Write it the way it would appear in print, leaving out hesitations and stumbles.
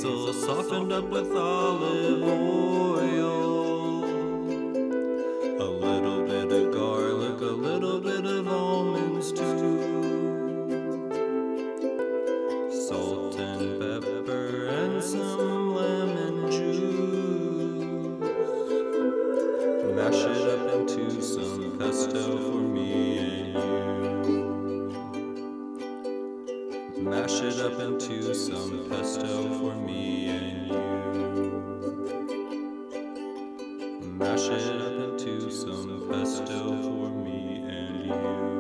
basil softened up with olive oil, a little bit of garlic, a little bit of almonds too, salt and pepper and some lemon juice. Mash it up into some pesto for me and you. Mash it up into some pesto for me and you. Mash it up into some pesto for me and you.